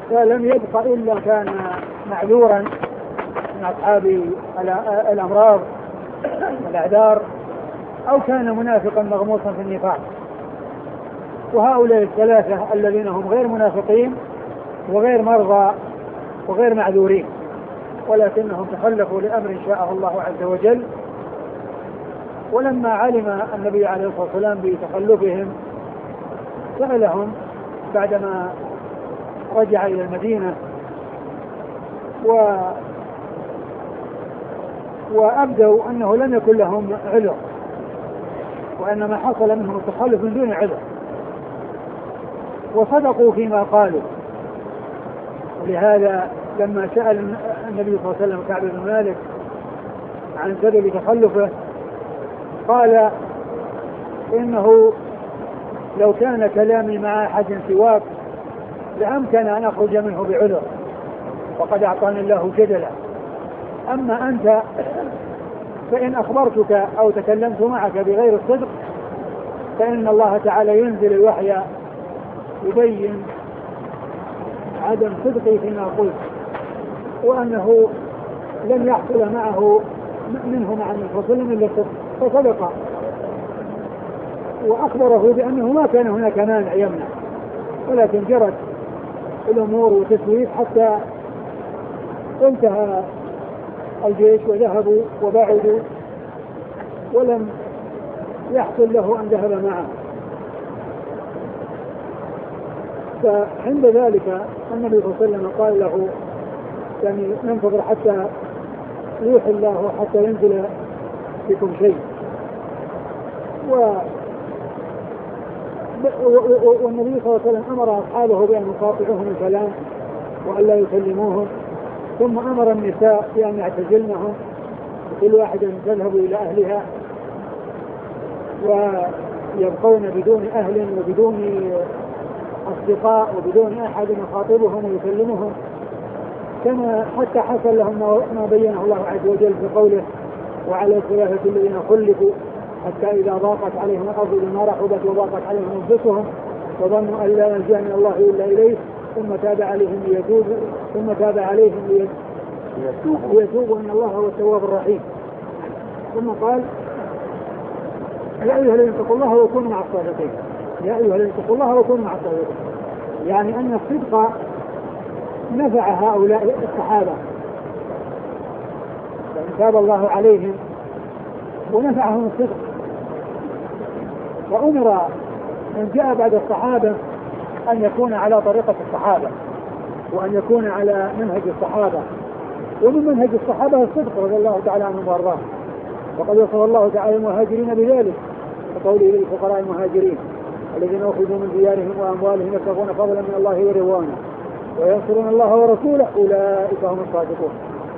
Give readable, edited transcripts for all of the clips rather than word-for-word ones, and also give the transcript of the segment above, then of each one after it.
فلم يبق إلا كان معذورا من أصحاب الأمراض والأعذار، أو كان منافقا مغموصا في النفاق. وهؤلاء الثلاثة الذين هم غير منافقين وغير مرضى وغير معذورين، ولكنهم تخلفوا لأمر شاءه الله عز وجل. ولما علم النبي عليه الصلاة والسلام بتخلفهم سألهم بعدما رجع إلى المدينة وأبدوا أنه لم يكن لهم عذر، وأن ما حصل منهم التخلف من دون عذر، وصدقوا فيما قالوا. ولهذا لما سأل النبي صلى الله عليه وسلم كعب بن مالك عن سبب تخلفه قال إنه لو كان كلامي مع أحد سواك لأمكن أن أخرج منه بعذر، وقد أعطاني الله جدلا. أما أنت فإن أخبرتك أو تكلمت معك بغير الصدق فإن الله تعالى ينزل الوحي يبين عدم صدقي فيما قلت، وأنه لم يحصل معه منه مع النبي صلى الله عليه وسلم إلا الصدق، فصدق وأخبره بأنه ما كان هناك مانع يمنع، ولكن جرت الأمور وتسويف حتى انتهى الجيش وذهبوا وبعدوا ولم يحصل له أن ذهب معه. فعند ذلك النبي صلى الله عليه وسلم قال له يعني ننتظر حتى يوحي الله حتى ينزل بكم شيء. والنبي صلى الله عليه وسلم أمر أصحابه بأن يقاطعوهم الكلام وأن لا يكلموهم، ثم أمر النساء بأن يعتزلنهم كل واحدة تذهب إلى أهلها ويبقون بدون أهل وبدون أصدقاء وبدون أحد يخاطبهم ويكلمهم، كما حتى حصل لهم ما بينه الله عز وجل في قوله وعلى الثلاثة الذين خلفوا حتى إذا ضاقت عليهم الأرض بما رحبت وضاقت عليهم أنفسهم وظنوا أن لا ملجأ من الله إلا إليه ثم تاب عليهم ليتوبوا إن الله هو التواب الرحيم. ثم قال يا أيها الذين اتقوا الله وكونوا مع الصادقين، يا أيها الذين اتقوا الله وكونوا مع الصادقين، يعني أن الصدق نفع هؤلاء الصحابة فإن تاب الله عليهم ونفعهم الصدق. وأمر من جاء بعد الصحابة أن يكون على طريقة الصحابة وأن يكون على منهج الصحابة، ومن منهج الصحابة الصدق رضي الله تعالى عنهم وارضاهم. وقد وصف الله تعالى المهاجرين بذلك وقوله للفقراء المهاجرين الذين أخرجوا من ديارهم وأموالهم يبتغون فضلا من الله ورضوانه وينصرون الله ورسوله أولئك هم الصادقون.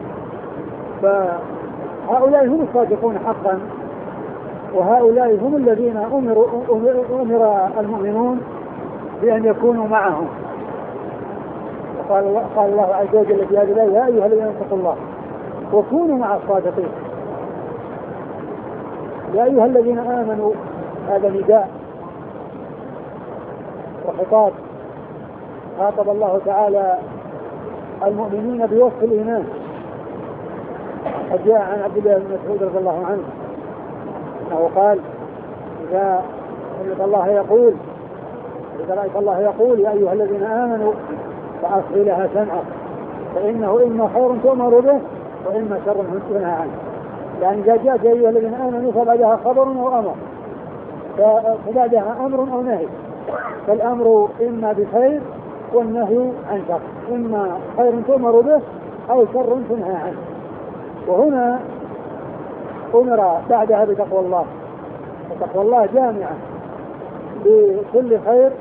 فهؤلاء هم الصادقون حقا، وهؤلاء هم الذين أمر المؤمنون بأن يكونوا معهم. قال الله عز وجل في هذه الآية يا أيها الذين اتقوا الله وكونوا مع الصادقين. يا أيها الذين آمنوا هذا نداء وخطاب، خاطب الله تعالى المؤمنين بوصف الإيمان. قد جاء عن عبد الله بن مسعود رضي الله عنه أنه قال إذا رأيت الله يقول يا أيها الذين آمنوا فأصغي لها سمعك فإنه إما خير تؤمر به وإما شر تنهى عنه. يعني إذا جاءت يا أيها الذين آمنوا فبعدها خبر أو أمر، فبعدها أمر أو نهي، فالأمر إما بخير والنهي عن شر، إما خير تؤمر به أو شر تنهى عنه. وهنا أمر بعدها بتقوى الله، وتقوى الله جامعة لكل خير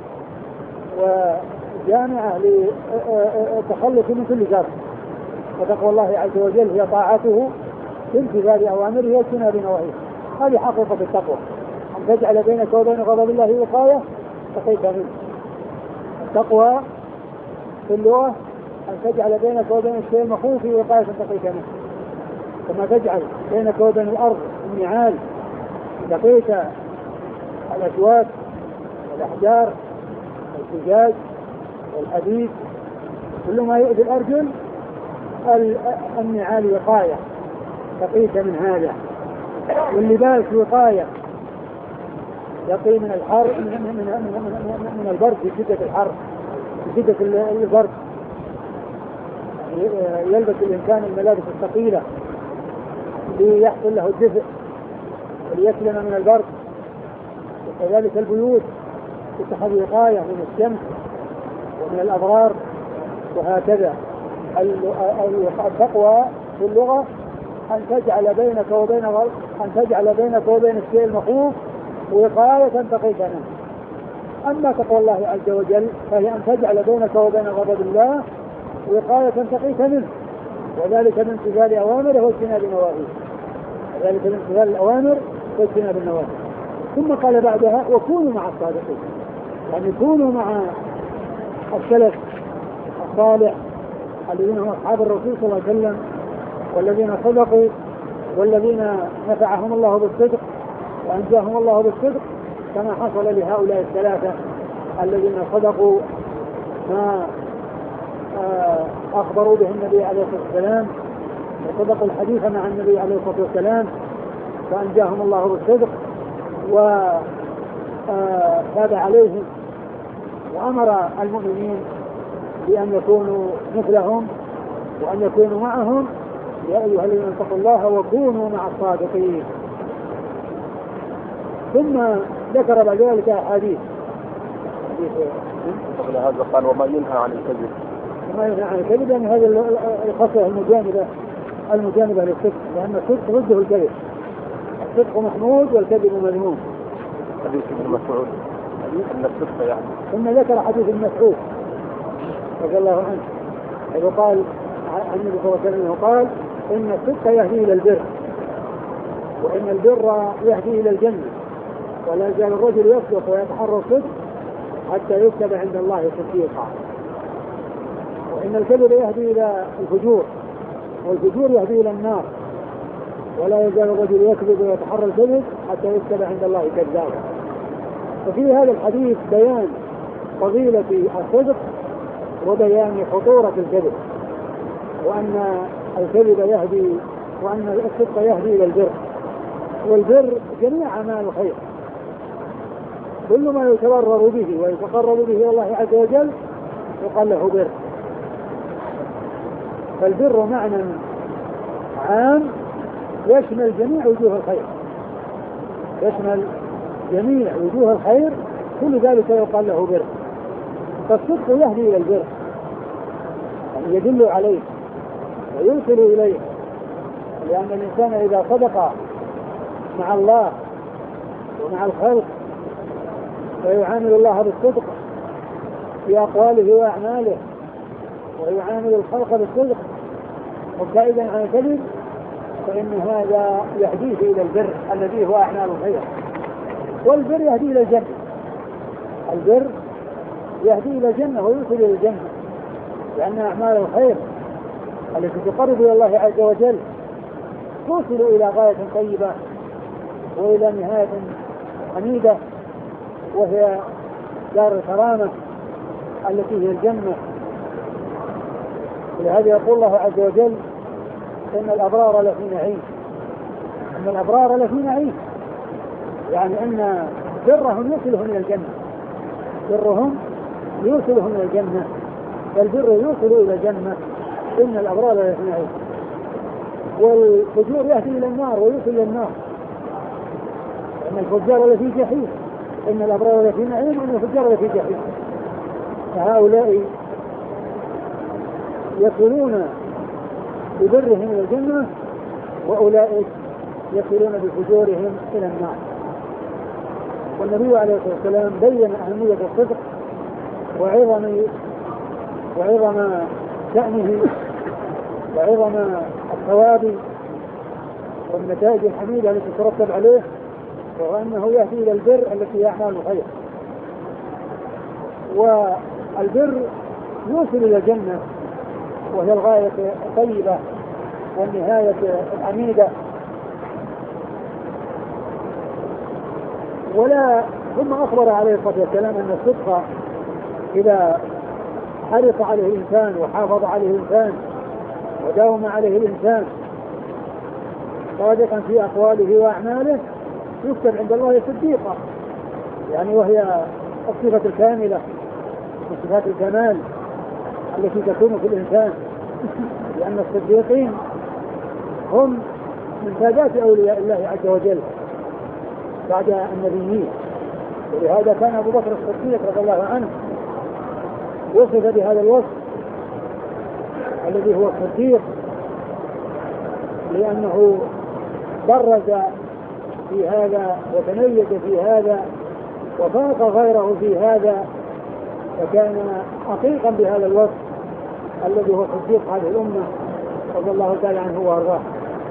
وجامعة للتخلص من كل شر. وتقوى الله عز وجل هي طاعته بامتثال أوامره واجتناب نواهيه. هذه حقيقة التقوى، أن تجعل بينك وبين غضب الله وقاية تقيك منه. التقوى في اللغة أن تجعل بينك وبين الشيء المخوف وقاية تقيك منه، كما تجعل بينك وبين الأرض النعال تقيك الأشواك والأحجار والزجاج والحديد كل ما يؤذي الأرجل النعال وقاية تقيك من هذا، واللباس وقاية يقي من الحر من البرد في شدة الحر في شدة البرد. يلبس الإنسان الملابس الثقيلة ليحصل له الدفء وليسلم من البرد. وكذلك البيوت تتخذ وقاية من الشمس ومن الأضرار. وهكذا التقوى في اللغة أن تجعل بينك وبين الشيء المخوف وقاية تقيك منه. أما تقوى الله عز وجل فهي أن تجعل بينك وبين غضب الله وقاية تقيك منه، وذلك من امتثال أوامره واجتناب نواهيه. وذلك من امتثال الأوامر واجتناب النواهي. ثم قال بعدها وكونوا مع الصادقين، يعني كونوا مع السلف الصالح الذين هم أصحاب الرسول صلى الله عليه وسلم، والذين صدقوا والذين نفعهم الله بالصدق وأنجاهم الله بالصدق، كما حصل لهؤلاء الثلاثة الذين صدقوا ما أخبروا به النبي عليه الصلاة والسلام وصدقوا الحديث مع النبي عليه الصلاة والسلام فأنجاهم الله بالصدق وتاب عليهم وأمر المؤمنين بأن يكونوا مثلهم وأن يكونوا معهم. يا أيها الذين اتقوا الله وكونوا مع الصادقين. ثم ذكر بعد ذلك أحاديث قبل هذا قال وما ينهى عن الكذب. وما ينهى عن الكذب يعني هذه الخصلة المجانبة للصدق، لأن الصدق ضده الكذب. الصدق محمود والكذب مذموم. حديث ابن مسعود أن الصدق يعني. ثم ذكر حديث ابن مسعود رضي الله عنه حيث قال عن النبي صلى الله عليه وسلم قال إن الصدق يهدي إلى البر وإن البر يهدي إلى الجنة ولا يزال الرجل يصدق ويتحرى الصدق حتى يكتب عند الله صديقا. وإن الكذب يهدي إلى الفجور والفجور يهدي إلى النار ولا يزال الرجل يكذب ويتحرى الكذب حتى يكتب عند الله كذابا. وفي هذا الحديث بيان فضيلة الصدق وبيان خطورة الكذب، وأن الكذب يهدي وأن الصدق يهدي إلى البر، والبر جميع أعمال الخير كل ما يتبرر به ويتقرب به إلى الله عز وجل يقال له بر. فالبر معنى عام يشمل جميع وجوه الخير، يشمل جميع وجوه الخير، كل ذلك يقال له بر. فالصدق يهدي إلى البر يعني يدل عليه ويوصل إليه، لأن الإنسان إذا صدق مع الله ومع الخلق ويعامل الله بالصدق في أقواله وأعماله ويعامل الخلق بالصدق مبتعدا عن الكذب فإن هذا يهديه إلى البر الذي هو أعمال الخير. والبر يهدي إلى الجنة، البر يهدي إلى الجنة ويوصل إلى الجنة، لأن أعمال الخير التي تقرب إلى الله عز وجل توصل إلى غاية طيبة وإلى نهاية حميدة وهي دار الكرامة التي هي الجنة. ولهذا يقول الله عز وجل إن الأبرار لفي نعيم، إن الأبرار لفي نعيم، يعني أن برهم يوصلهم إلى الجنة، برهم يوصلهم إلى الجنة، فالبر يوصل إلى الجنة. إن الأبرار لفي نعيم، والفجور يهدي إلى النار ويوصل إلى النار، إن الفجار لفي جحيم، إن الأبرار لفي نعيم وإن الفجار لفي جحيم. فهؤلاء يصلون ببرهم إلى الجنة وأولئك يصلون بفجورهم إلى النار. والنبي عليه الصلاة والسلام بين أهمية الصدق وعظم شأنه وعظم الثواب والنتائج الحميدة التي ترتب عليه، وأنه يهدي إلى البر التي هي أعمال الخير. والبر يوصل إلى الجنة وهي الغاية الطيبة والنهاية الحميدة. ثم أخبر عليه الصلاة والسلام أن الصدق إذا حرص عليه الإنسان وحافظ عليه الإنسان وداوم عليه الإنسان صادقا في أقواله وأعماله يكتب عند الله صديقا، يعني وهي الصفة الكاملة من صفات الكمال التي تكون في الإنسان، لأن الصديقين هم من سادات أولياء الله عز وجل بعد النبيين. ولهذا كان أبو بكر الصديق رضي الله عنه وصف بهذا الوصف الذي هو الصديق، لأنه برز في هذا وتميز في هذا وفاق غيره في هذا، فكان حقيقا بهذا الوصف الذي هو صديق هذه الأمة رضي الله تعالى عنه وارضاه.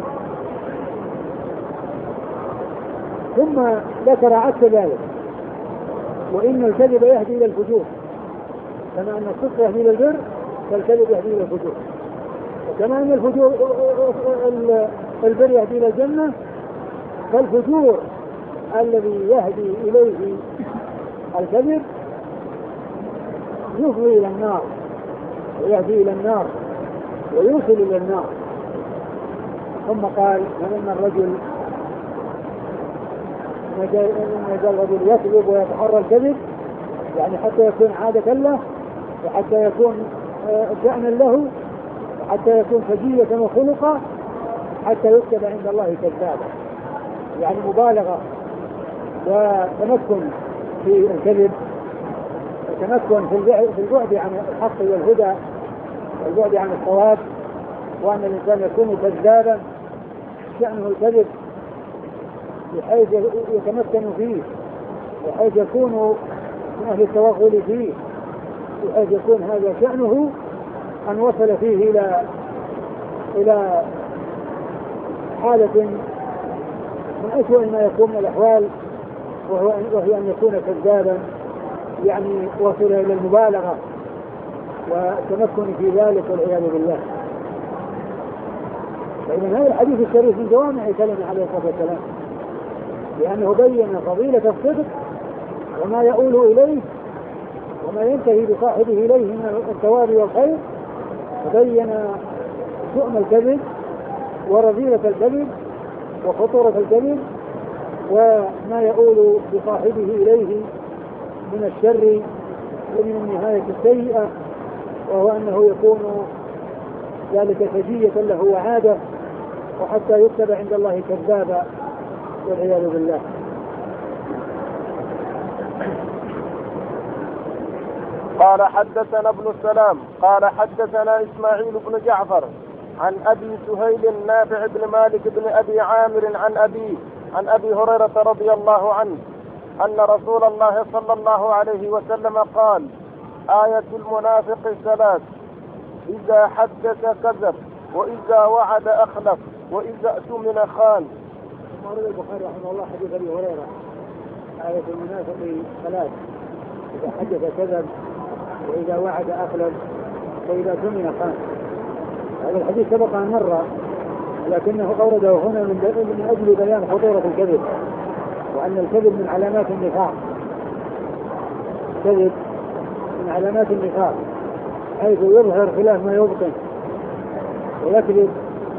ثم ذكر عكس ذلك، وإن الكذب يهدي إلى الفجور، كما أن الصدق يهدي إلى البر فالكذب يهدي إلى الفجور، وكما أن الفجور البر يهدي إلى الجنة فالفجور الذي يهدي إليه الكذب يفضي إلى النار ويهدي إلى النار ويوصل إلى النار. ثم قال من الرجل الرجل يكذب ويتحرى الكذب، يعني حتى يكون عادة له وحتى يكون شأنا له وحتى يكون فجية وخلقا حتى يكتب عند الله كذابا، يعني مبالغة وتمكن في الكذب وتمكن في البعد عن الحق والهدى والبعد عن الصواب، وأن الإنسان يكون كذابا شأنه الكذب بحيث يتمكن فيه، بحيث يكون من أهل التوغل فيه، بحيث يكون هذا شأنه أن وصل فيه إلى حالة من أسوأ ما يكون من الأحوال، وهي أن يكون كذابا، يعني وصل إلى المبالغة والتمكن في ذلك والعياذ بالله. فإذا هذا الحديث الشريف من جوامع كلمة عليه الصلاة والسلام، لأنه بين فضيلة الصدق وما يؤول إليه وما ينتهي بصاحبه إليه من الثواب والخير، وبين شؤم الكذب ورذيلة الكذب وخطورة الكذب وما يؤول بصاحبه إليه من الشر ومن النهاية السيئة، وهو أنه يكون ذلك فجية له وعادة وحتى يكتب عند الله كذابا والعياذ بالله. قال حدثنا ابن السلام قال حدثنا إسماعيل بن جعفر عن أبي سهيل نافع بن مالك بن أبي عامر عن أبي هريرة رضي الله عنه أن رسول الله صلى الله عليه وسلم قال: آية المنافق ثلاث: إذا حدث كذب، وإذا وعد أخلف، وإذا اؤتمن خان. روى البخاري رحمه الله حديث أبي هريرة: آية المنافق ثلاث: إذا حدث كذب، وإذا وعد أخلف، وإذا اؤتمن خان. هذا الحديث سبق أن مر، لكنه أورده هنا من أجل بيان خطورة الكذب، وأن الكذب من علامات النفاق. الكذب من علامات النفاق، حيث يظهر خلاف ما يبطن ويكذب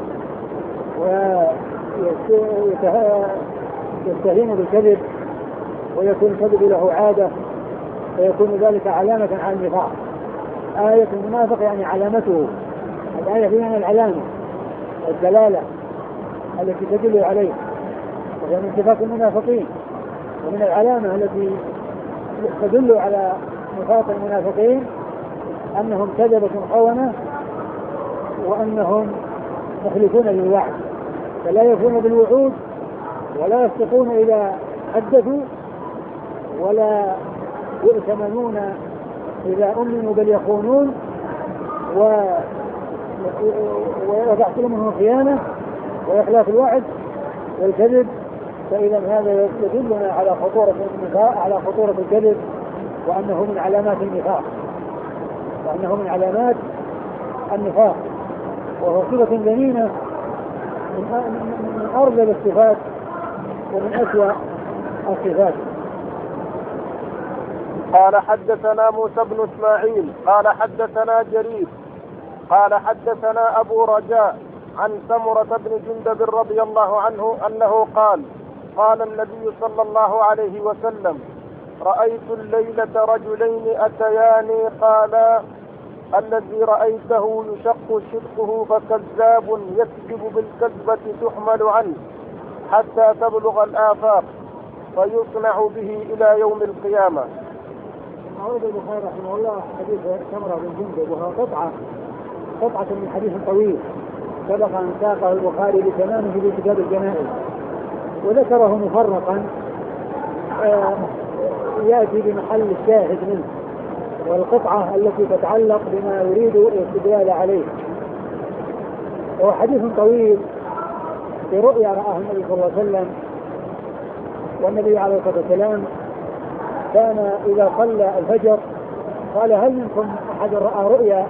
ويستهين بالكذب ويكون الكذب له عادة، فيكون ذلك علامة على النفاق. آية المنافق يعني علامته، الآية فيها العلامة الدلالة التي تدل عليه، وهي من صفات المنافقين، ومن العلامة التي تدل على نفاق المنافقين أنهم كذبة خونة، وأنهم مخلفون للوعد، فلا يفون بالوعود ولا يصدقون إذا حدثوا، ولا يؤتمنون إذا أمنوا بل يخونون، ويحصل منهم الخيانة وإخلاف الوعد والكذب. فإذا هذا يدلنا على خطورة النفاق، على خطورة الكذب، وأنه من علامات النفاق، وأنه من علامات النفاق، وهو صفة ذميمة من أرذل الصفات ومن أسوأ الصفات. قال حدثنا موسى بن إسماعيل قال حدثنا جرير قال حدثنا أبو رجاء عن سمرة بن جندب رضي الله عنه أنه قال قال النبي صلى الله عليه وسلم رأيت الليلة رجلين أتياني قالا الذي رأيته يشق شقه فكذاب يكذب بالكذبة تحمل عنه حتى تبلغ الآفاق فيصنع به إلى يوم القيامة. أورد البخاري رحمه الله حديث سمرة بن جندب وهو قطعة من حديث طويل سبق أن ساقه البخاري بتمامه في كتاب الجنائز وذكره مفرقا يأتي بمحل الشاهد منه والقطعة التي تتعلق بما يريد الاستدلال عليه. وهو حديث طويل في رؤيا رآه النبي صلى الله عليه وسلم، والنبي عليه الصلاة والسلام كان إذا صلى الفجر قال هل منكم أحد رأى رؤيا؟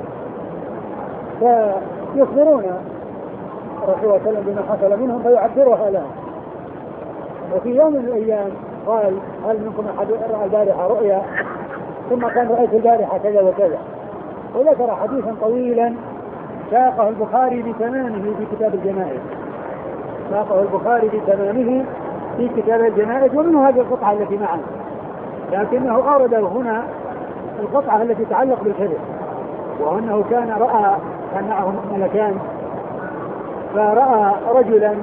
فيخبرون الرسول صلى الله عليه وسلم بما حصل منهم فيعبرها لهم. وفي يوم من الأيام قال هل منكم أحد رأى البارحة رؤيا؟ ثم كان رأيت البارحة كذا وكذا، وذكر حديثا طويلا ساقه البخاري بتمامه في كتاب الجنائز في كتاب الجنائز ومنه هذه القطعة التي معنا، لكنه أورد هنا القطعة التي تتعلق بالكذب، وأنه كان معه ملكان فرأى رجلا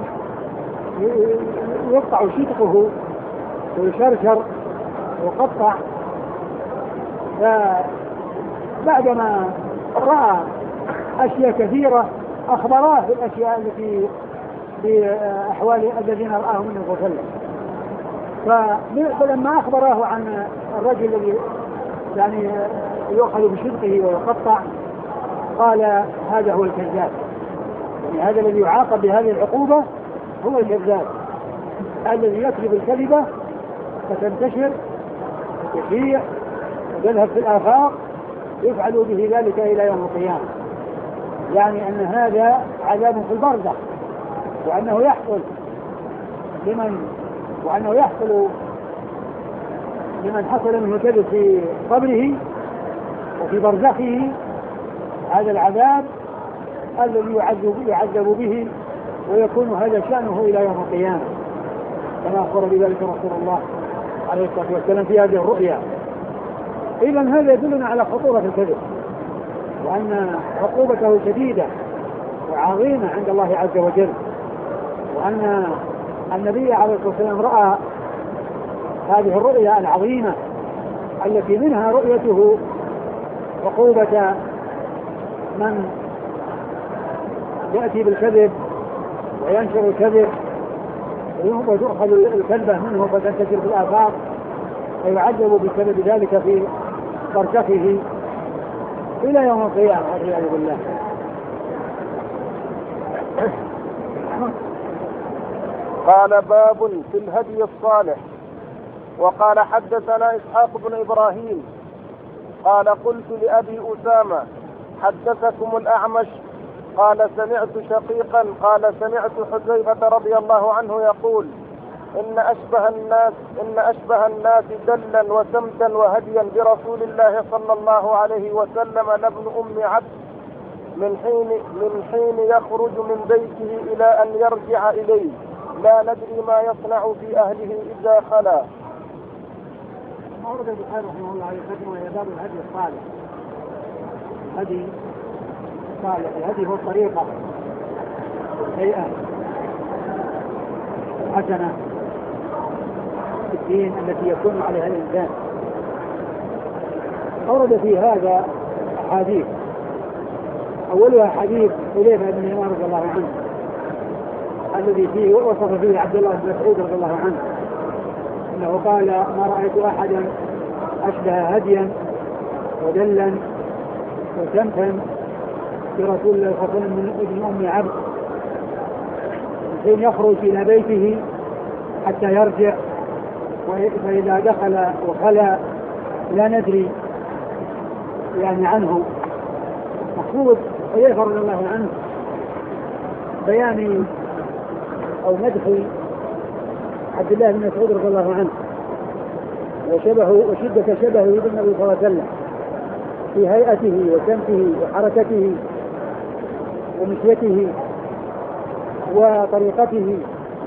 يقطع شدقه ويشرشر ويقطع، فبعدما رأى أشياء كثيرة أخبراه بالأشياء التي بأحوال الذين رآهم من الغسل. فلما أخبراه عن الرجل الذي يعني يؤخذ بشدقه ويقطع قال هذا هو الكذاب، يعني هذا الذي يعاقب بهذه العقوبة هو الكذاب الذي يكذب الكذبة فتنتشر وتشيع وتذهب في الآفاق يفعل به ذلك إلى يوم القيامة. يعني أن هذا عذاب في البرزخ، وأنه يحصل لمن حصل منه الكذب في قبره وفي برزخه هذا العذاب الذي يعذب به ويكون هذا شأنه إلى يوم القيامة، كما أخبر بذلك رسول الله عليه الصلاة والسلام في هذه الرؤيا. إذن هذا يدلنا على خطورة الكذب، وأن عقوبته شديدة وعظيمة عند الله عز وجل، وأن النبي عليه الصلاة والسلام رأى هذه الرؤيا العظيمة التي منها رؤيته عقوبة من يأتي بالكذب وينشر الكذب وتؤخذ الكذبة منه فتنتشر في الآفاق ويعذب بسبب ذلك في برزخه إلى يوم القيامة والعياذ بالله. قال باب في الهدي الصالح. وقال حدثنا إسحاق بن إبراهيم قال قلت لأبي أسامة حدثكم الأعمش قال سمعت شقيقا قال سمعت حذيفة رضي الله عنه يقول إن أشبه الناس دلا وسمتا وهديا برسول الله صلى الله عليه وسلم لابن أم عبد من حين يخرج من بيته إلى أن يرجع إليه لا ندري ما يصنع في أهله إذا خلا. أورد البخاري رحمه الله يقدم إلى باب الهدي الصالح. الهدي الصالح، الهدي هو الطريقة الهيئة الحسنة في الدين التي يكون عليها الإنسان. أورد في هذا أحاديث، أولها حديث حذيفة بن اليمان رضي الله عنه الذي فيه وصف فيه عبد الله بن مسعود رضي الله عنه انه قال ما رأيت احدا اشبه هديا ودلا وسمتا برسول الله صلى الله عليه وسلم من ابن ام عبد حين يخرج الى بيته حتى يرجع، فاذا دخل وخلا لا ندري يعني عنه. مقصود حذيفة رضي الله عنه بيان أو مدح عبد الله بن مسعود رضي الله عنه، وشدة شبهه بالنبي صلى الله عليه وسلم في هيئته وسمته وحركته ومشيته وطريقته،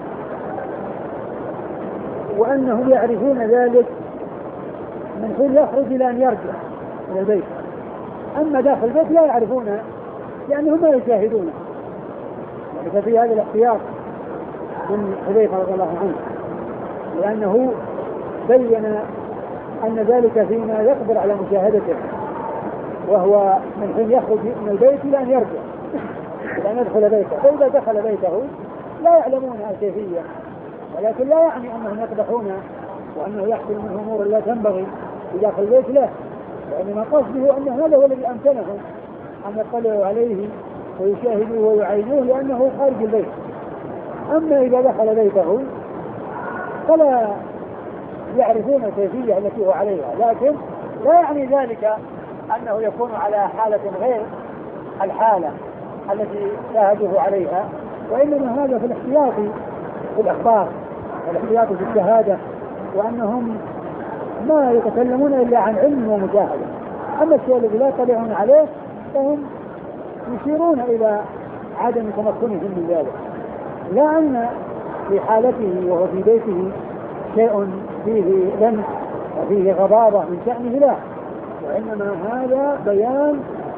وأنهم يعرفون ذلك من حين يخرج إلى أن يرجع إلى البيت. أما داخل البيت لا يعرفونه لأنهم ما يشاهدونه. ففي هذا الاحتياط من حذيفة رضي الله عنه، لأنه بين أن ذلك فيما يقدر على مشاهدته، وهو من حين يخرج من البيت إلى أن يرجع إلى أن يدخل بيته. فإذا دخل بيته لا يعلمون الكيفية، ولكن لا يعني أنهم يقدحونه وأنه يحصل منه أمور لا تنبغي في داخل البيت، لا، وإنما قصده أن هذا هو الذي أمكنهم أن يطلعوا عليه ويشاهدوه ويعينوه لأنه خارج البيت. أما إذا دخل بيته فلا يعرفون الكيفية التي هو عليها، لكن لا يعني ذلك أنه يكون على حالة غير الحالة التي شاهدوه عليها، وإنما هذا في الاحتياط في الأخبار والاحتياط في الشهادة، وأنهم ما يتكلمون إلا عن علم ومشاهدة. أما الشيء الذي لا يطلعون عليه فهم يشيرون إلى عدم تمكنهم من ذلك، لا أن في حالته وهو في بيته شيء فيه لمس وفيه غضاضة من شأنه، لا، وإنما هذا بيان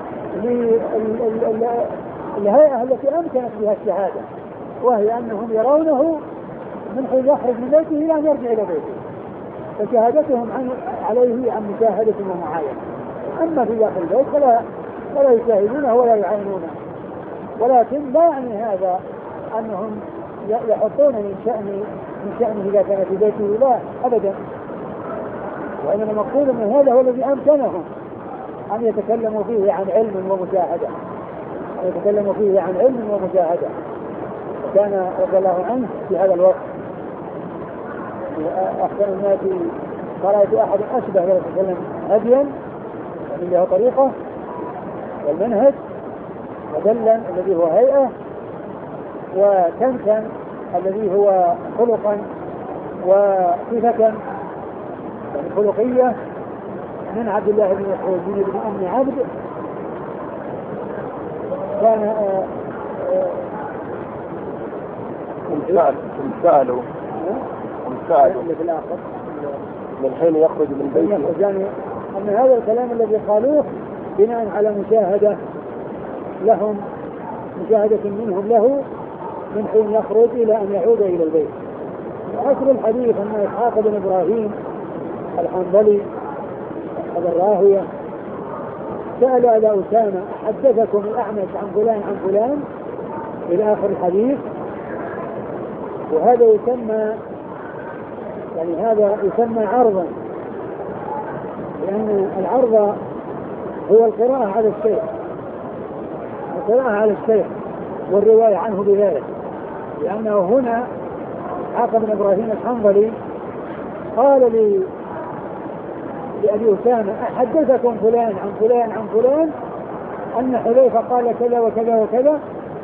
للهيئة التي أمكنت بها الشهادة، وهي أنهم يرونه من حين يخرج من بيته إلى أن يرجع إلى بيته، فشهادتهم عليه عن مشاهدة ومعاينة. أما في داخل البيت فلا يشاهدونه ولا يعينونه، ولكن لا يعني هذا أنهم يحطون من شأنه إذا كان في بيته، لا أبدا، وإنما المقصود أن هذا هو الذي أمكنهم أن يتكلموا فيه عن علم ومشاهدة، وكان رضي الله عنه في هذا الوقت أحسن الناس فرأيت أحد أشبه صلى الله عليه وسلم هديا من له طريقة والمنهج، ودلا الذي هو هيئة، وكنكا الذي هو خلقا وصفة يعني خلقية، من عبد الله بن مسعود بن أم عبد كان سألوا في الآخر من حين يخرج من بيته، يعني أن هذا الكلام الذي قالوه بناء على مشاهدة لهم، مشاهدة منهم له من حين يخرج إلى أن يعود إلى البيت. وأصل الحديث أن إسحاق بن إبراهيم الحنظلي هذا الراهية سأل على أسامة حدثكم الأعمش عن فلان إلى آخر الحديث. وهذا يسمى عرضا، لأن العرض هو القراءة على الشيخ والرواية عنه بذلك، لأنه هنا إسحاق بن إبراهيم الحنظلي قال لأبي أسامة أحدثكم فلان عن فلان أن حذيفة قال كذا وكذا وكذا.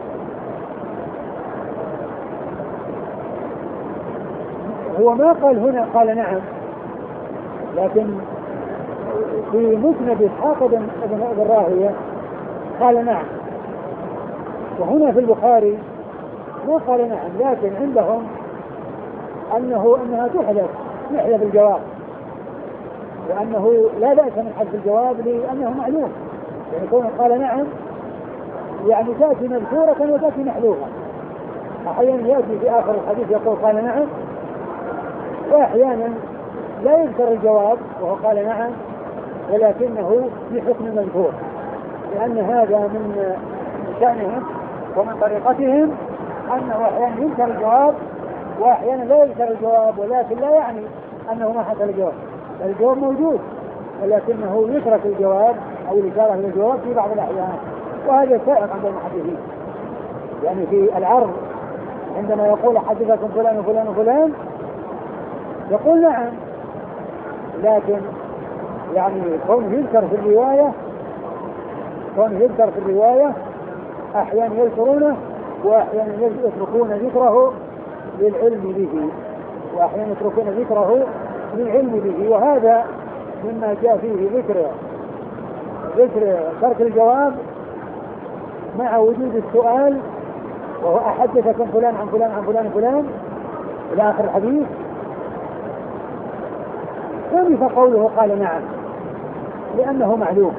هو ما قال هنا قال نعم، لكن في مسند إسحاق بن راهوية قال نعم، وهنا في البخاري ما قال نعم، لكن عندهم أنها تحذف الجواب، وأنه لا بأس من حذف الجواب لأنه معلوم، يعني كونه قال نعم يعني تأتي مذكورة وتأتي محذوفة. أحيانا يأتي في آخر الحديث يقول قال نعم، وأحيانا لا يذكر الجواب وهو قال نعم ولكنه في حكم المذكور، لأن هذا من شأنهم ومن طريقتهم أنه أحيانا يذكر الجواب وأحيانا لا يذكر الجواب، ولكن لا يعني أنه ما حصل الجواب موجود، ولكنه يترك الجواب أو الإشارة إلى الجواب في بعض الأحيان، وهذا سائر عند المحدثين. يعني في العرض عندما يقول حدثكم فلان وفلان وفلان يقول نعم، لكن يعني كونه يذكر في الرواية أحيانا يذكرونه وأحيانا يتركون ذكره للعلم به، وأحيانا يتركون ذكره للعلم به. وهذا مما جاء فيه ذكر ترك الجواب مع وجود السؤال، وهو أحدثكم فلان عن فلان عن فلان فلان إلى آخر الحديث. ثاني قوله قال نعم لأنه معلوم.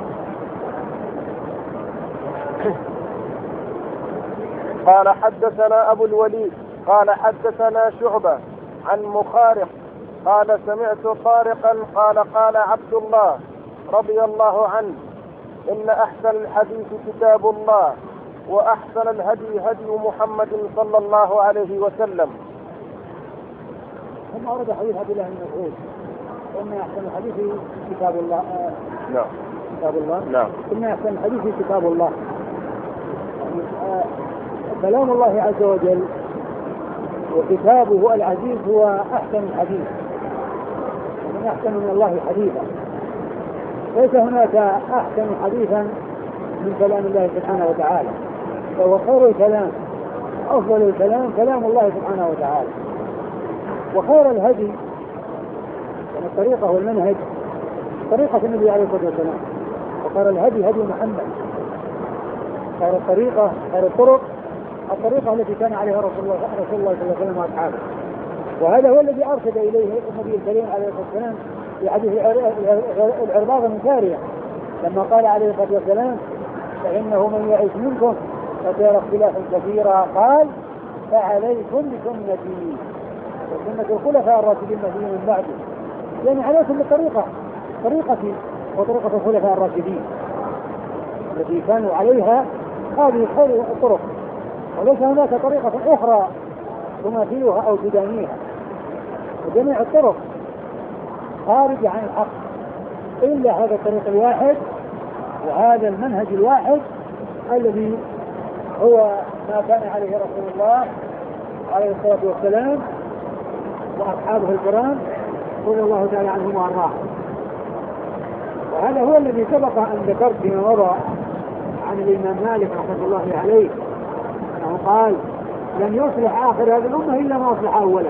قال حدثنا أبو الوليد قال حدثنا شعبة عن مخارق قال سمعت طارقا قال عبد الله رضي الله عنه إن أحسن الحديث كتاب الله وأحسن الهدي هدي محمد صلى الله عليه وسلم. ثم أورد حديث عبد الله بن مسعود إن أحسن الحديث كتاب الله. نعم. كتاب الله. نعم. إن أحسن الحديث كتاب الله. كلام الله عز وجل وكتابه العزيز هو أحسن الحديث، ومن أحسن من الله حديثا. ليس هناك أحسن حديثا من كلام الله سبحانه وتعالى، فهو خير الكلام أفضل الكلام كلام الله سبحانه وتعالى. وخير الهدي يعني الطريقة والمنهج طريقة النبي عليه الصلاة والسلام، وخير الهدي هدي محمد. خير الطريقة خير الطريقة التي كان عليها رسول الله صلى الله عليه وسلم وأصحابه. وهذا هو الذي أرشد إليه النبي الكريم عليه الصلاة والسلام في حديث العرباض بن سارية لما قال عليه الصلاة والسلام فإنه من يعيش منكم فسيرى اختلافا كثيرا، قال فعليكم بسنتي وسنة الخلفاء الراشدين من بعده. يعني عليكم طريقتي وطريقة الخلفاء الراشدين التي كانوا عليها هذه خير الطرق، وليس هناك طريقة أخرى تماثلها أو تدانيها. وجميع الطرق خارج عن الحق إلا هذا الطريق الواحد وهذا المنهج الواحد الذي هو ما كان عليه رسول الله عليه الصلاة والسلام وأصحابه الكرام رضي الله تعالى عنهم وأرضاهم. وهذا هو الذي سبق أن ذكرت فيما مضى عن الإمام مالك رحمه الله عليه أنه قال لن يصلح آخر هذه الأمة إلا ما أصلح أولا،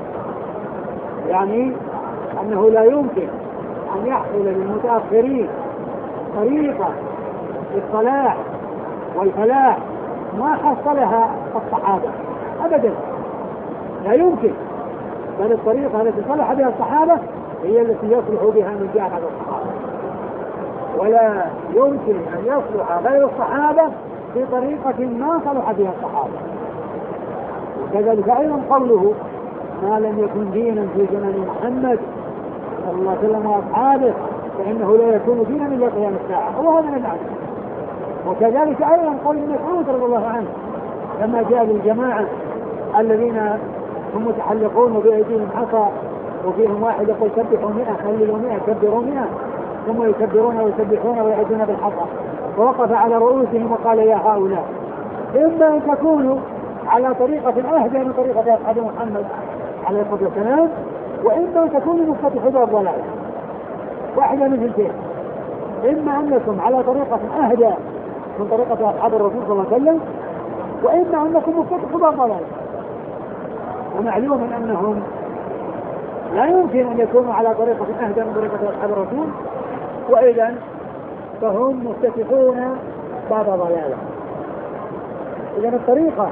يعني أنه لا يمكن أن يحصل للمتأخرين طريقة للصلاح والفلاح ما حصلها الصحابة أبدا، لا يمكن. بل الطريقة التي صلح بها الصحابة هي التي يصلح بها من جاء بعد الصحابة، ولا يمكن أن يصلح غير الصحابة بطريقة ما صلح بها الصحابة. وكذلك أيضا قوله ما لم يكن دينا في زمن محمد صلى الله عليه وسلم وأصحابه فإنه لا يكون دينا إلا قيام الساعة، وهذا من العدل. وكذلك أيضا قول ابن مسعود رضي الله عنه لما جاء للجماعة الذين هم متحلقون بأيديهم حصى وفيهم واحد يقول سبحوا 100 خللوا 100 كبروا 100 ثم يكبرون ويسبحون ويعدون بالحصى، ووقف على رؤوسهم وقال يا هؤلاء إما أن تكونوا على طريقة أهدى من طريقة أصحاب محمد عليه الصلاة والسلام، وإما أن تكونوا مفتتحوا باب ضلال، واحدة من الاثنين، إما أنكم على طريقة أهدى من طريقة أصحاب الرسول صلى الله عليه وسلم، وإما أنكم مفتتحوا باب ضلال. ومعلوم أنهم لا يمكن أن يكونوا على طريقة أهدى من طريقة أصحاب الرسول، وإذن فهم مفتتحون باب ضلاله. إذن الطريقة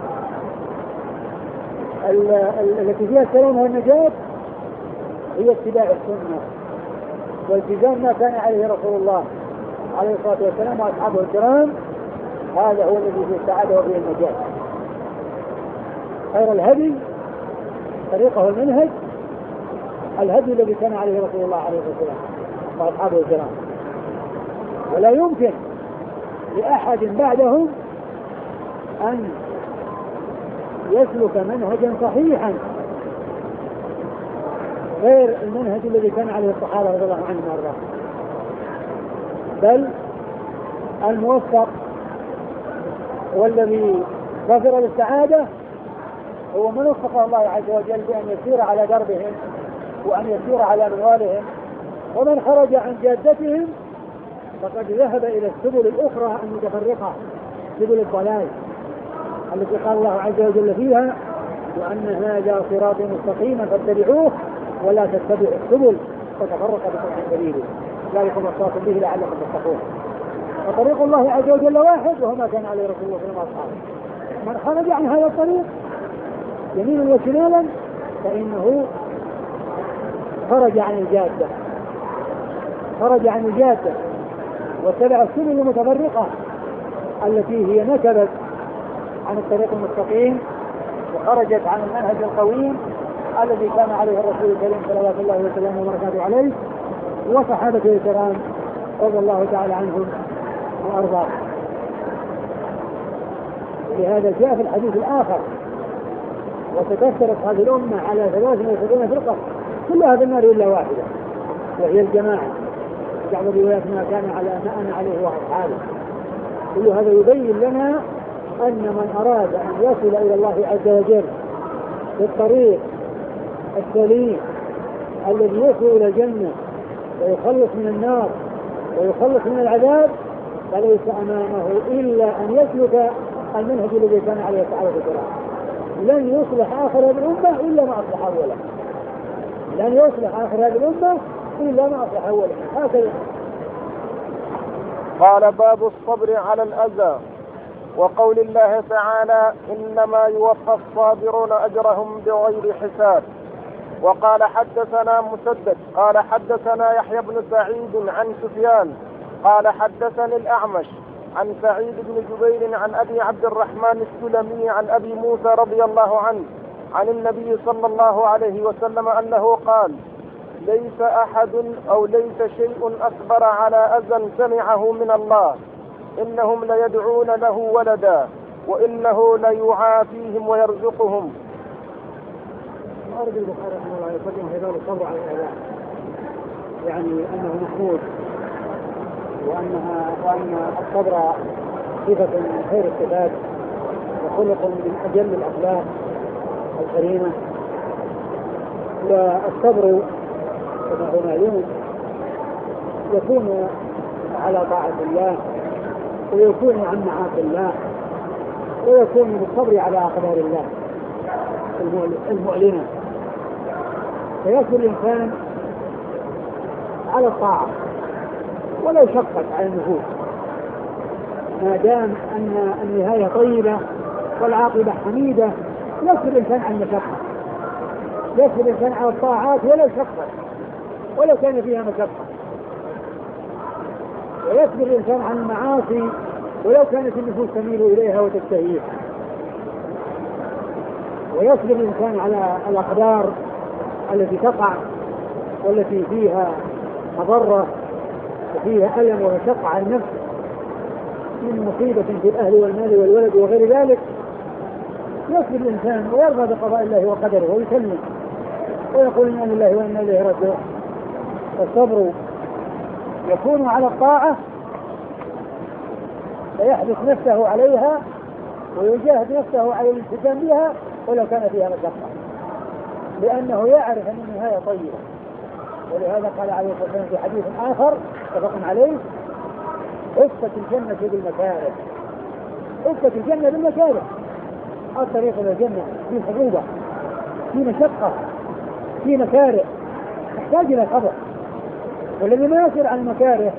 التي فيها السلام والنجاة هي اتباع السنة والتزام ما كان عليه رسول الله عليه الصلاة والسلام وأصحابه الكرام، هذا هو الذي فيه السعادة وفيه النجاة. خير الهدي طريقه المنهج الهدي الذي كان عليه رسول الله عليه الصلاة والسلام وأصحابه الكرام، ولا يمكن لأحد بعدهم أن يسلك منهجا صحيحا غير المنهج الذي كان عليه الصحابة رضي الله عنهم وارضاهم. بل الموفق والذي ظفر بالسعادة هو من وفق الله عز وجل بأن يسير على دربهم وأن يسير على منوالهم، ومن خرج عن جادتهم فقد ذهب إلى السبل الأخرى المتفرقة، سبل الضلال التي قال الله عز وجل فيها وأن هذا صراط مستقيما فاتبعوه ولا تتبعوا السبل فتفرق بكم عن سبيله ذلكم وصاكم به لعلكم تتقون. وطريق الله عز وجل واحد وهو ما كان عليه رسول الله صلى الله عليه وسلم. من خرج عن هذا الطريق يمينا وشمالا فإنه خرج عن الجادة واتبع السبل المتفرقة التي هي نكبت عن الطريق المستقيم وخرجت عن المنهج القويم الذي كان عليه الرسول الكريم صلوات الله وسلامه وبركاته عليه وصحابته الكرام رضي الله تعالى عنهم وأرضاهم. لهذا جاء في الحديث الآخر وتكثرت هذه الأمة على 73 فرقة كلها في النار إلا واحدة وهي الجماعة. بعض الروايات ما كان على ما أنا عليه وأصحابه. كل هذا يبين لنا أن من أراد أن يصل إلى الله عز وجل بالطريق السليم الذي يوصل إلى الجنة ويخلص من النار ويخلص من العذاب فليس أمامه إلا أن يسلك المنهج الذي كان عليه الصحابة الكرام. لن يصلح آخر هذه الأمة إلا ما أصلح أولا. لن يصلح آخر هذه الأمة إلا ما أصلح أولا. هكذا. قال باب الصبر على الأذى وقول الله تعالى إنما يوفى الصابرون أجرهم بغير حساب. وقال حدثنا مسدد قال حدثنا يحيى بن سعيد عن سفيان قال حدثني الأعمش عن سعيد بن جبير عن أبي عبد الرحمن السلمي عن أبي موسى رضي الله عنه عن النبي صلى الله عليه وسلم أنه قال ليس أحد أو ليس شيء أكبر على أذى سمعه من الله إنهم ليدعون له ولدا وإنه ليعافيهم ويرزقهم. أرد البخاري رحمه الله يقدم في باب الصبر على الأذى يعني أنه محمود وأن الصبر صفة من خير الصفات وخلق من أجل الأخلاق الكريمة. والصبر كما هو معلوم يكون على طاعة الله ويكون عن معاصي الله ويكون بالصبر على أقدار الله المؤلمة. فيصبر الإنسان على الطاعة ولو شقت على النفوس ما دام أن النهاية طيبة والعاقبة حميدة. يصبر الإنسان على المشقة، يصبر الإنسان على الطاعات ولو شقت ولو كان فيها مشقة، ويصبر الإنسان عن المعاصي ولو كانت النفوس تميل إليها وتشتهيها، ويصبر الإنسان على الأقدار التي تقع والتي فيها مضرة وفيها ألم ومشقة على النفس من مصيبة في الأهل والمال والولد وغير ذلك. يصبر الإنسان ويرضى بقضاء الله وقدره ويسلم ويقول إنا لله وإنا إليه راجعون. الصبر يكون على الطاعة فيحدث نفسه عليها ويجاهد نفسه على الالتزام بها ولو كان فيها مشقة لأنه يعرف أن النهاية طيبة. ولهذا قال عليه الصلاة والسلام في حديث آخر اتفق عليه حفت الجنة بالمكاره. حفت الجنة بالمكاره. الطريق إلى الجنة في صعوبة في مشقة في مكاره يحتاج إلى صبر. والذي ما يسير عن المكاره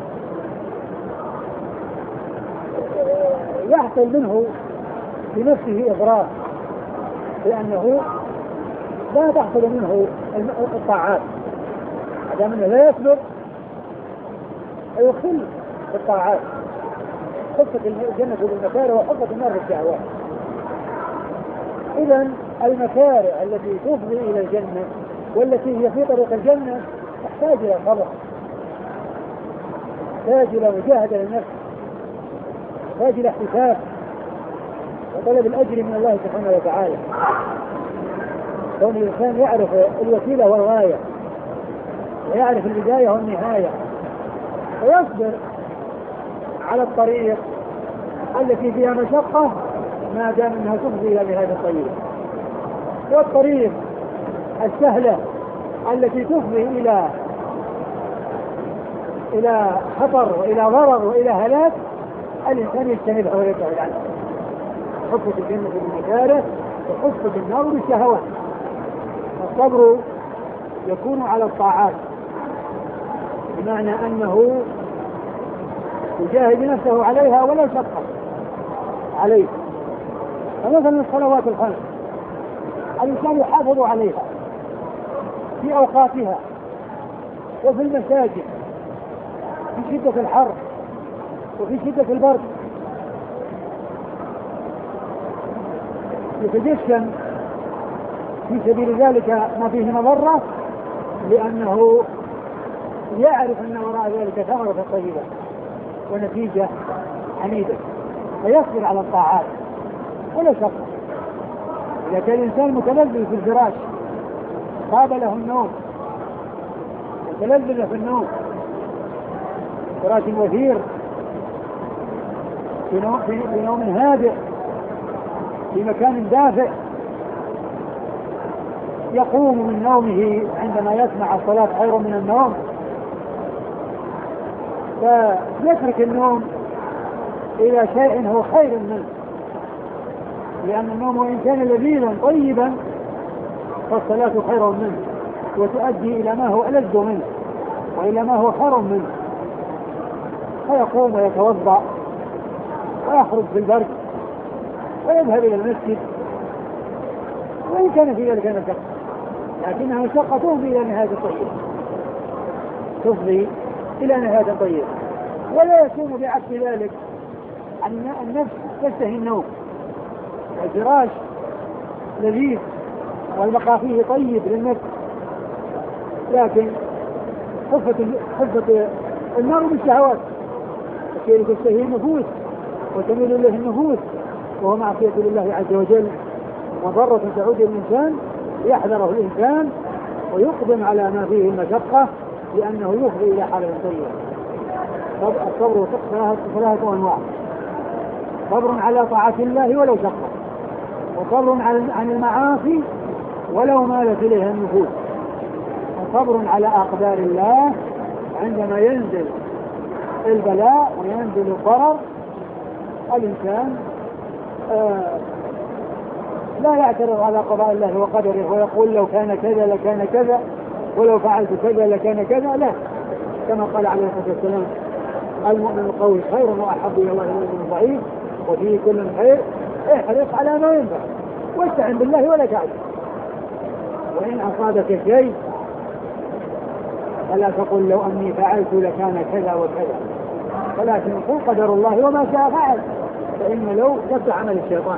يحصل منه بنفسه إضرار لأنه لا تحصل منه الطاعات دام أنه لا يصبر فيخل بالطاعات. حفت الجنة بالمكاره وحفت النار بالشهوات. إذن المكاره التي تفضي إلى الجنة والتي هي في طريق الجنة تحتاج إلى صبر، تحتاج إلى مجاهدة للنفس، تحتاج إلى احتساب وطلب الأجر من الله سبحانه وتعالى. كون الإنسان يعرف الوسيلة والغاية ويعرف البداية والنهاية ويصبر على الطريق التي فيها مشقة ما دام أنها تفضي إلى نهاية الطريق. والطريق السهلة التي تفضي إلى خطر وإلى ضرر وإلى هلاك الإنسان يجتنبها ويبعد عنها. حفت الجنة بالمكاره وحفت النار بالشهوات. الصبر يكون على الطاعات، بمعنى أنه يجاهد نفسه عليها ولا يشقق عليه. فمثلا الصلوات الخمس الإنسان يحافظ عليها في أوقاتها وفي المساجد في شدة الحر وفي شدة البرد، يتجشم في سبيل ذلك ما فيه مضرة، لأنه يعرف أن وراء ذلك ثمرة طيبة ونتيجة حميدة، فيصبر على الطاعات ولا شك. إذا كان الإنسان متلذذ في الفراش قابله النوم، متلذذ في النوم، فراش وثير، في نوم هادئ في مكان دافئ، يقوم من نومه عندما يسمع الصلاة خير من النوم، فيترك النوم إلى شيء هو خير منه، لأن النوم وإن كان لذيذا طيبا فالصلاة خير منه وتؤدي إلى ما هو ألذ منه وإلى ما هو خير منه. فيقوم ويتوضأ ويخرج في البرد ويذهب إلى المسجد، وإن كان في ذلك مشقة لكنها مشقة تفضي إلى نهاية طيبة، تفضي إلى نهاية طيبة. ولا يكون بعكس ذلك أن النفس تشتهي النوم، الفراش لذيذ والبقاء فيه طيب للنفس، لكن خفة النار بالشهوات، الشيء تشتهي النفوس وتميل إليه النفوس وهو معصية لله عز وجل ومضرة تعود الإنسان، يحذره الإنسان ويقدم على ما فيه المشقة لأنه يفضي إلى حالة طيبة. الصبر ثلاثة أنواع: صبر على طاعة الله ولو شقة، وصبر عن المعاصي ولو مالت إليها النفوس، وصبر على أقدار الله عندما ينزل البلاء وينزل الضرر. الإنسان لا يعترض على قضاء الله وقدره ويقول لو كان كذا لكان كذا ولو فعلت كذا لكان كذا، لا، كما قال عليه الصلاة والسلام: المؤمن القوي خير وأحب إلى الله من المؤمن الضعيف وفيه كل خير، احرص على ما ينفع واستعن بالله ولا تعجز، وإن أصابك شيء فلا تقل لو أني فعلت لكان كذا وكذا، ولكن قل قدر الله وما شاء فعل، فإن لو تبع عمل الشيطان.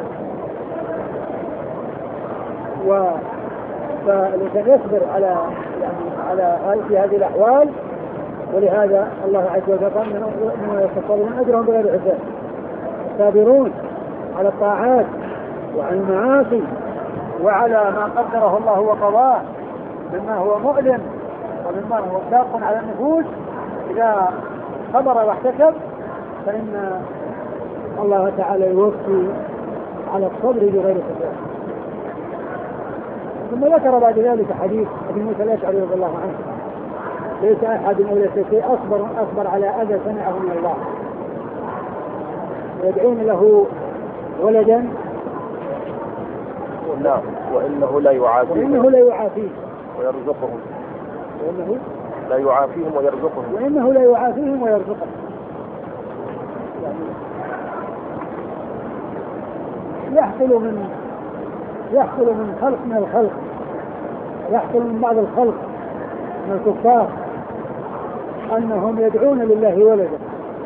فالإنسان يصبر على في هذه الأحوال، ولهذا الله عز وجل قال: إنما يتصبرون أجرهم بغير حساب. الصابرون على الطاعات وعلى المعاصي وعلى ما قدره الله وقضاه مما هو مؤلم ومما هو شاق على النفوس، إذا صبر واحتسب فإن الله تعالى يوفي على الصبر بغير حساب. ثم ذكر بعد ذلك حديث أبي موسى الأشعري رضي الله عنه: ليس أحد أو ليس شيء أصبر على أذى سمعه من الله ويدعون له ولدا وإنه لا يعافيهم ويرزقهم، وإنه لا يعافيهم ويرزقهم، وإنه لا يعافيهم ويرزقهم. يعني يحصل من خلق من الخلق، يحصل من بعض الخلق من الكفار أنهم يدعون لله ولدا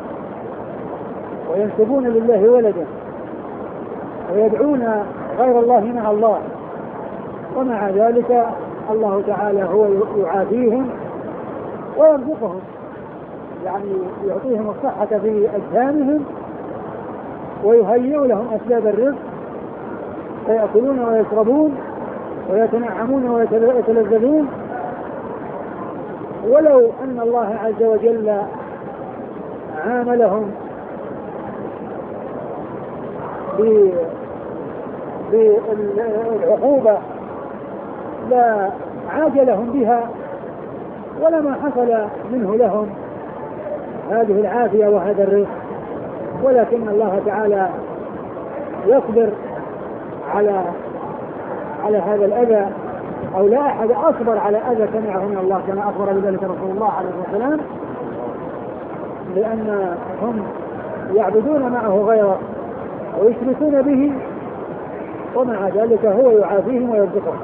وينسبون لله ولدا ويدعون غير الله مع الله، ومع ذلك الله تعالى هو يعافيهم ويرزقهم، يعني يعطيهم الصحة في أجسامهم ويهيئ لهم أسباب الرزق، فيأكلون ويشربون ويتنعمون ويتلذذون. ولو أن الله عز وجل عاملهم بالعقوبة لا عاجلهم بها ولما حصل منه لهم هذه العافية وهذا الرزق، ولكن الله تعالى يصبر على هذا الأذى أو لا أحد أصبر على أذى سمعه من الله كما أخبر بذلك رسول الله عليه الصلاة والسلام، لأنهم يعبدون معه غيره ويشركون به، ومع ذلك هو يعافيهم ويرزقهم.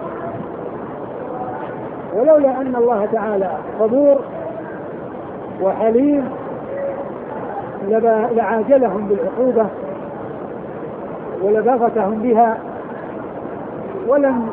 ولولا أن الله تعالى صبور وحليم لعاجلهم بالعقوبة ولبغتهم بها، ولم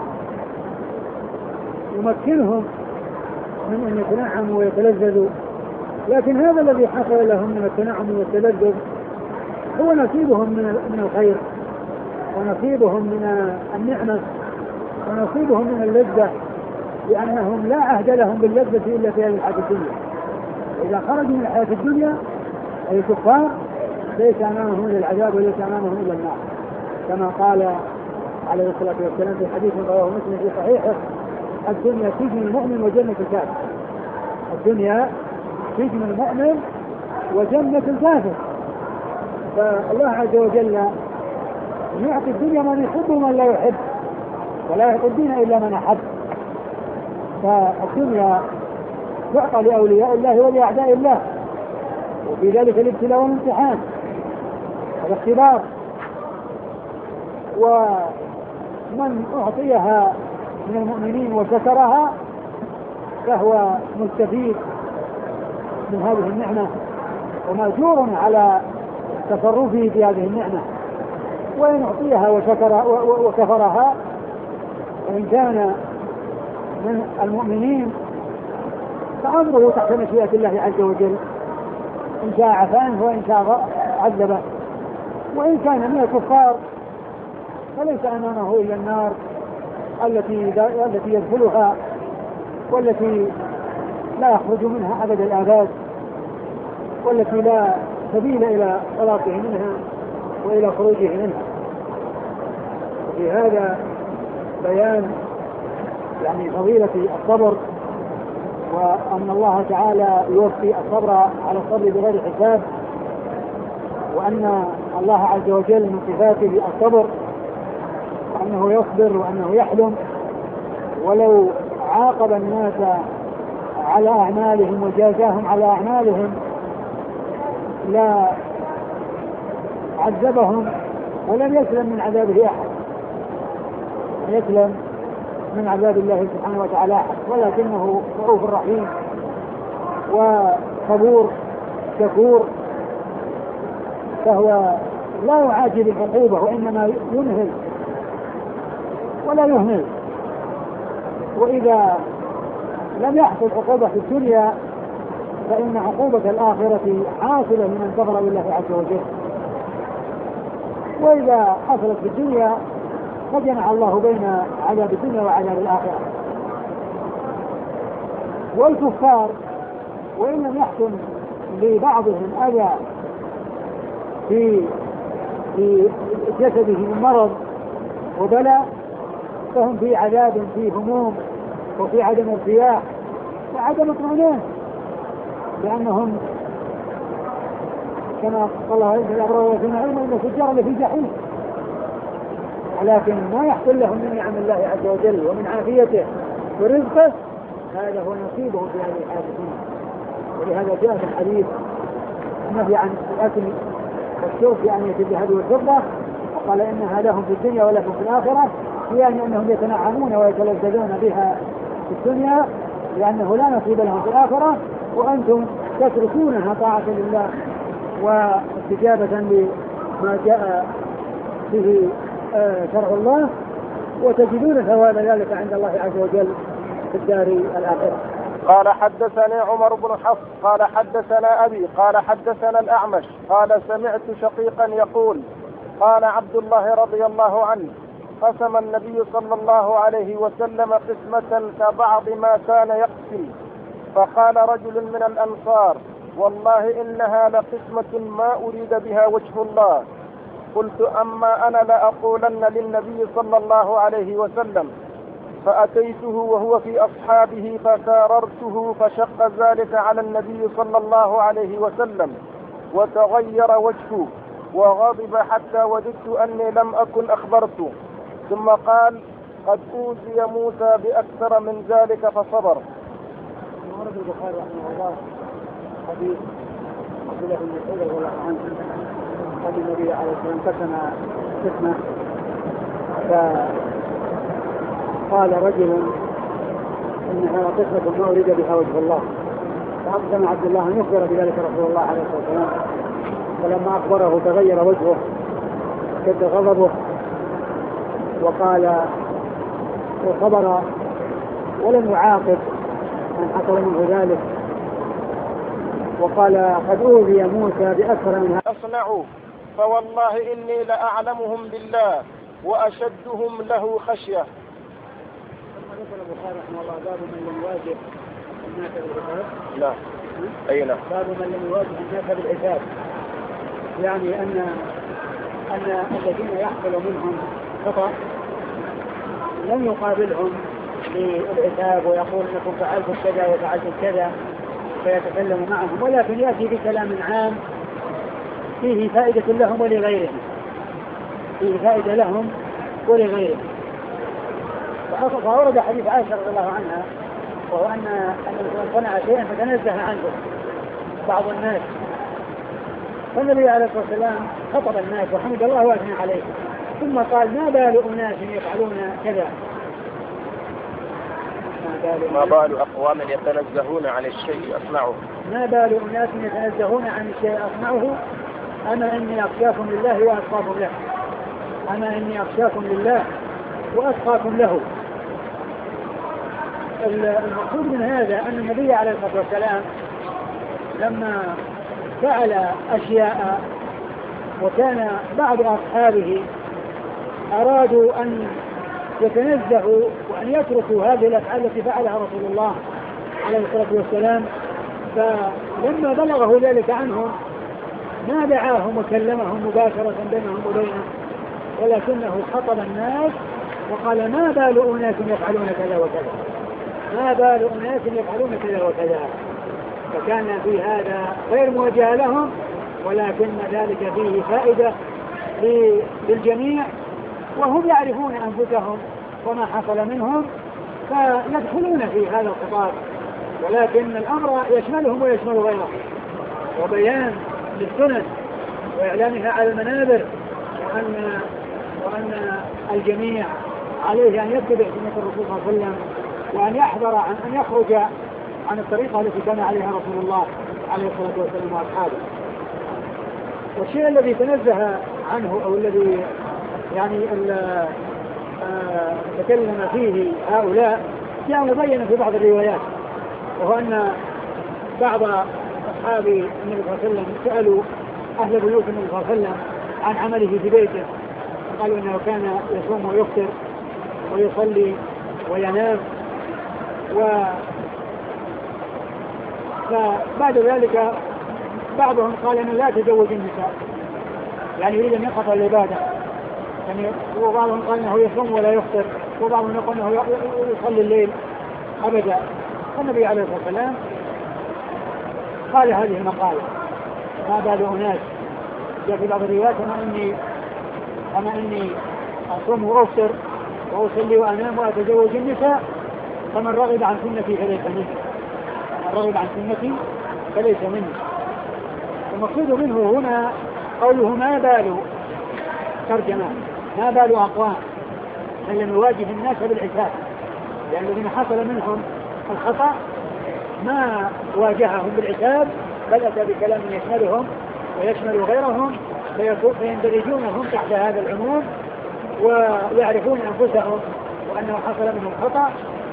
يمكنهم من أن يتنعموا ويتلذذوا. لكن هذا الذي حصل لهم من التنعم والتلذذ هو نصيبهم من الخير، ونصيبهم من النعمة، ونصيبهم من اللذة، لأنهم لا عهد لهم باللذة إلا في هذه الحياة الدنيا. إذا خرجوا من الحياة الدنيا أي الكفار ليس أمامهم إلا العذاب وليس أمامهم إلا النار، كما قال عليه الصلاة والسلام في حديث رواه مسلم في صحيحه: الدنيا سجن المؤمن وجنة الكافر. الدنيا سجن المؤمن وجنة الكافر. فالله عز وجل يعطي الدنيا من يحب ومن لا يحب، ولا يعطي الدين إلا من أحب. فالدنيا تعطى لأولياء الله ولأعداء الله، وفي ذلك الابتلاء والامتحان والاختبار. ومن أعطيها من المؤمنين وشكرها فهو مستفيد من هذه النعمة ومأجور على تصرفه في هذه النعمة. وإن أعطيها وكفرها وإن كان من المؤمنين فأمره تحت مشيئة الله عز وجل، إن شاء عفانه وإن شاء عذبه. وإن كان من الكفار فليس أمامه إلا النار التي يدخلها والتي لا يخرج منها أبد الآباد، والتي لا سبيل إلى خلاصه منها وإلى خروجه منها. وفي هذا بيان يعني فضيلة الصبر، وأن الله تعالى يوفي الصبر على الصبر بغير حساب، وأن الله عز وجل من صفاته الصبر، وأنه يصبر وأنه يحلم. ولو عاقب الناس على أعمالهم وجازاهم على أعمالهم لا عذبهم ولم يسلم من عذابه أحد، يسلم من عذاب الله سبحانه وتعالى أحد، ولكنه رؤوف رحيم وصبور شكور، فهو لا يعاجل العقوبة وإنما ينهل ولا يهمل. وإذا لم يحصل عقوبة في الدنيا فإن عقوبة الآخرة حاصلة لمن كفر بالله عز وجل. وإذا حصلت في الدنيا فجمع الله بين عذاب الدنيا وعذاب الآخرة. والكفار وإن لم يحصل لبعضهم أذى في جسده من مرض وبلاء فهم في عذاب، في هموم وفي عدم ارتياح وعدم اطمئنان، لأنهم كما قال الله عليه الأبرار وفي نعيم إن الفجار لفي جحيم. ولكن ما يحصل لهم من نعم الله عز وجل ومن عافيته ورزقه هذا هو نصيبهم في هذه الحياة الدنيا. ولهذا جاء في الحديث النهي عن الأكل والشرب في آنية الذهب والفضة، وقال إنها لهم في الدنيا ولكم في الآخرة، يعني أنهم يتنعمون ويتلذذون بها في الدنيا لأنه لا نصيب لهم في الآخرة، وأنتم تتركونها طاعة لله واستجابة لما جاء به شرع الله، وتجدون ثواب ذلك عند الله عز وجل في الدار الآخرة. قال حدثني عمر بن حفص قال حدثنا أبي قال حدثنا الأعمش قال سمعت شقيقا يقول قال عبد الله رضي الله عنه قسم النبي صلى الله عليه وسلم قسمة كبعض ما كان يقسم، فقال رجل من الأنصار والله إنها لقسمة ما أريد بها وجه الله. قلت أما أنا لأقولن للنبي صلى الله عليه وسلم، فأتيته وهو في أصحابه فكاررته فشق ذلك على النبي صلى الله عليه وسلم وتغير وجهه وغضب حتى وددت أني لم أكن أخبرته. ثم قال قد أوذي موسى بأكثر من ذلك فصبر. ورد البخاري رحمه الله حديث عبد الله بن مسعود رضي الله عنه قال النبي عليه الصلاة والسلام قسمة فقال رجل إنها قسمة ما أريد بها وجه الله، فأقسم عبد الله أن يخبر بذلك رسول الله عليه الصلاة والسلام، فلما أخبره تغير وجهه اشتد غضبه وقال وصبر ولم يعاقب من حصل منه ذلك، وقال قد أوذي موسى بأكثر من هذا أصنعوا فوالله إني لأعلمهم بالله وأشدهم له خشية. ثم ذكر البخاري رحمه الله باب من لم يواجه الناس بالحساب. لا أين باب من لم يواجه الناس بالحساب، يعني أن الذين يحصل منهم خطأ لم يقابلهم بالحساب ويقول انكم فعلتم كذا وفعلتم كذا فيتكلم معهم، ولكن يأتي بكلام عام فيه فائدة لهم ولغيرهم، فيه فائدة لهم ولغيرهم. فأورد حديث عائشة رضي الله عنها، وهو أن صنع شيئا فتنزه عنه بعض الناس، فالنبي عليه الصلاة والسلام خطب الناس وحمد الله وأثنى عليه، ثم قال ما بال أناس يفعلون كذا، ما بال أقوام يتنزهون عن الشيء أصنعه، ما بال أناس يتنزهون عن الشيء أصنعه، أما إني أخشاكم لله وأتقاكم له، أما إني أخشاكم لله وأتقاكم له. المقصود من هذا أن النبي عليه الصلاة والسلام لما فعل أشياء وكان بعض أصحابه أرادوا أن يتنزهوا وأن يتركوا هذه الأفعال التي فعلها رسول الله عليه الصلاة والسلام، فلما بلغه ذلك عنهم ما دعاهم وكلمهم مباشرة بينهم وبينه، ولكنه خطب الناس وقال ما بال أناس يفعلون كذا وكذا، ما بال أناس يفعلون كذا وكذا، فكان في هذا غير موجه لهم، ولكن ذلك فيه فائدة للجميع، وهم يعرفون أنفسهم وما حصل منهم فيدخلون في هذا الخطاب، ولكن الأمر يشملهم ويشمل غيرهم، وبيان للسنن وإعلانها على المنابر، وأن الجميع عليه أن يتبع سنة الرسول صلى الله عليه وسلم، وأن يحذر عن أن يخرج عن الطريقة التي كان عليها رسول الله عليه الصلاة والسلام وأصحابه. والشيء الذي تنزه عنه أو الذي يعني تكلم فيه هؤلاء جاء مبين في بعض الروايات، وهو أن بعض أصحاب النبي صلى الله عليه وسلم سألوا أهل بيوت النبي صلى الله عليه وسلم عن عمله في بيته، قالوا أنه كان يصوم ويفطر ويصلي وينام، فبعد ذلك بعضهم قال أنه لا تزوج النساء، يعني يريد أن يقطع العبادة، يعني وبعضهم قال أنه يصوم ولا يفطر، وبعضهم يقول أنه يصلي الليل أبدا. النبي عليه الصلاة والسلام قال هذه المقالة ما بال أناس، جاء في بعض الروايات أما إني أصوم وأفطر وأصلي وأنام وأتزوج النساء، فمن رغب عن سنتي فليس مني، من رغب عن سنتي فليس مني. المقصود منه هنا قوله ما بال، ترجمة ما بال أقوام من لم يواجه الناس بالعتاب، لأن الذين حصل منهم الخطأ ما واجههم بالعتاب، بل أتى بكلام يشملهم ويشمل غيرهم، فيندرجون هم تحت هذا العموم ويعرفون أنفسهم وأنه حصل منهم خطأ،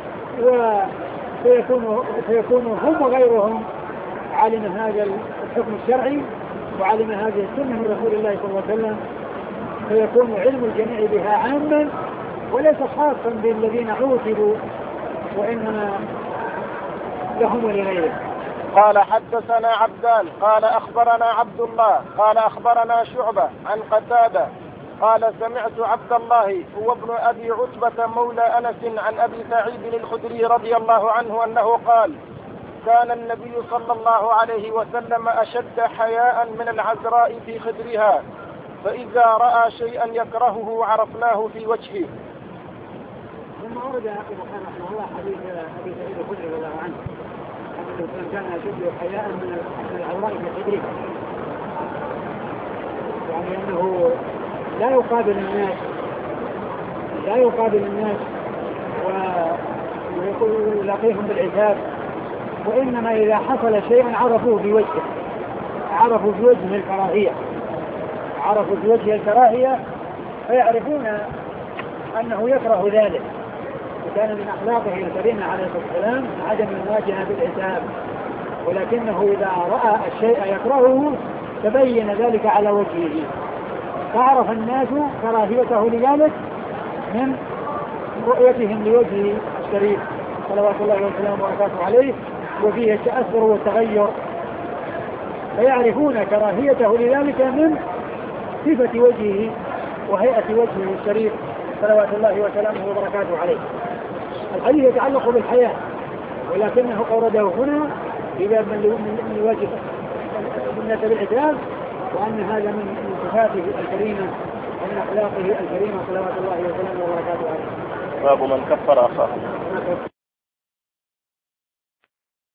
وسيكونوا هم وغيرهم علم هذا الحكم الشرعي وعلم هذه السنة من رسول الله صلى الله عليه وسلم، فيكون علم الجميع بها عاما وليس خاصا بالذين عوتبوا، وإنما لهم ولغيرهم. قال حدثنا عبدان قال أخبرنا عبد الله قال أخبرنا شعبة عن قتادة قال سمعت عبد الله هو ابن أبي عتبة مولى أنس عن أبي سعيد الخدري رضي الله عنه أنه قال كان النبي صلى الله عليه وسلم أشد حياء من العذراء في خدرها، فإذا رأى شيئا يكرهه عرفناه في وجهه. ثم ورد البخاري رحمه الله حديث ابي سعيد الخدري رضي الله عنه انه كان اشد حياء من العوراء في صدره، يعني انه لا يقابل الناس ويلاقيهم بالعتاب، وانما اذا حصل شيء عرفوا في وجهه الكراهيه فيعرفون انه يكره ذلك. وكان من اخلاقه الكريمه عليه الصلاه والسلام عدم المواجهه بالعتاب، ولكنه اذا راى الشيء يكرهه تبين ذلك على وجهه، فعرف الناس كراهيته لذلك من رؤيتهم لوجهه الشريف صلوات الله وسلامه وبركاته عليه، وفيه التأثر والتغير، فيعرفون كراهيته لذلك من صفة وجهه وهيئة وجهه الشريف صلوات الله وسلامه وبركاته عليه. الحديث يتعلق بالحياة، ولكنه أورده هنا إذا من واجب الناس بالعتاب، وأن هذا من صفاته الكريمة ومن أخلاقه الكريمة صلوات الله وسلامه وبركاته عليه. باب من كفر أخاه.